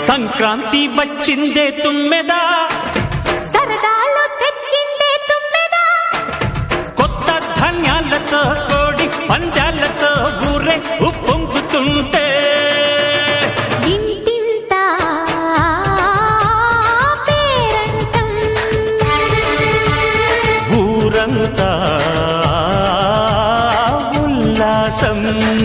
సంక్రాంతి వచ్చిందే తుమ్మెదా, సరదాలు తెచ్చిందే తుమ్మెదా, కొత్త ధాన్యాలతో కోడి పందాలతో ఊరే ఉప్పొంగుతుంటే ఇంటింటా పేరంటం, ఊరంతా ఉల్లాసం.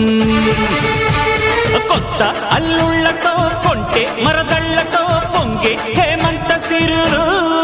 కొత్త అల్లుళ్లతో కొంటే మరదళ్లతో పొంగే హేమంత సిరులు.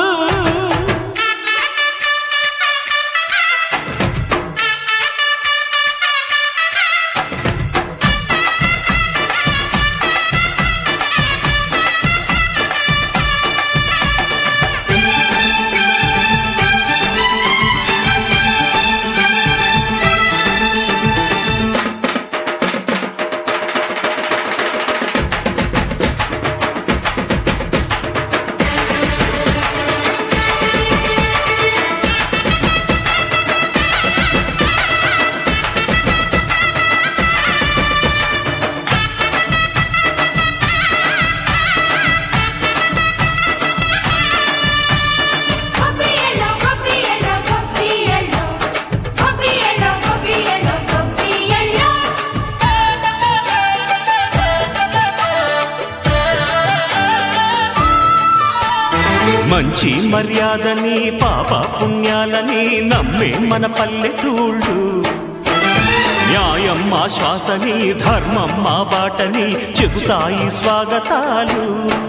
మంచి మర్యాదని పాప పుణ్యాలని నమ్మే మన పల్లెటూళ్ళు, న్యాయం మా శ్వాసని ధర్మం మా బాటని చెబుతాయి స్వాగతాలు.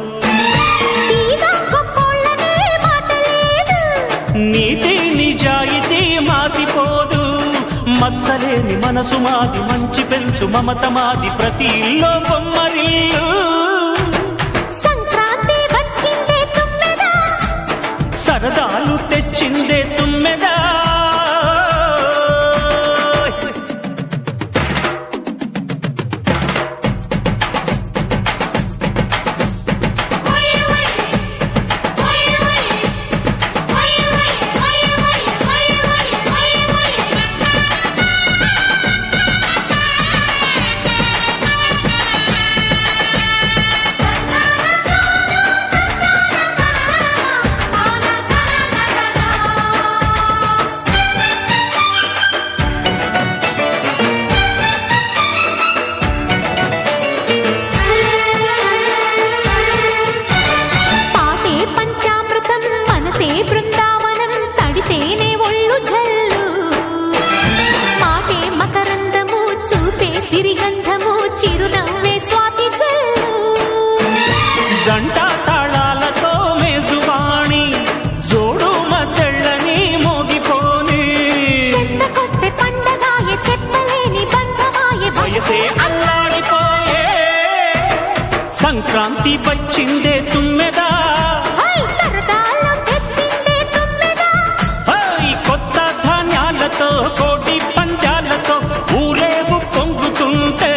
నీతి నిజాయితీ మాసిపోదు, మత్సలేని మనసు మాది, మంచి పెంచు మమత మాది, ప్రతి ఇల్లో బొమ్మరిల్లు. సరదాలు తెచ్చిందే తుమ్మెదా, బృందావనం తడితేనే ఒళ్ళు జల్లు, మాటే మకరందము చూపే సిరిగంధము చిరునవ్వే స్వాతి జల్లు. జంట తాళాలతో మేజువాణి జోడు మద్దళ్ళని మోగిపోని, చెత్తకొస్తే పండగాయే చెప్పలేని బంధమాయే, వయసే అల్లాడిపోయే. సంక్రాంతి వచ్చిందే తుమ్మెదా, కోటి పంజాలతో ఊరేగు పొంగుతుంటే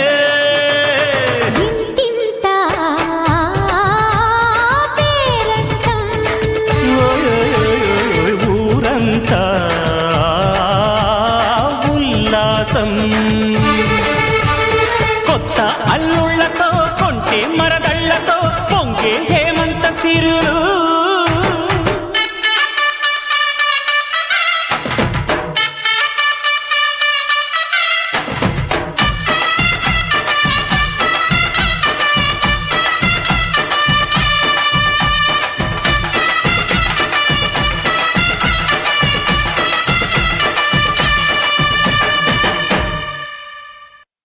ఇంటింటా పేరంటం, ఊరంతా ఉల్లాసం. కొత్త అల్లుళ్లతో కొంటే మరదళ్లతో పొంగే హేమంత సిరులు.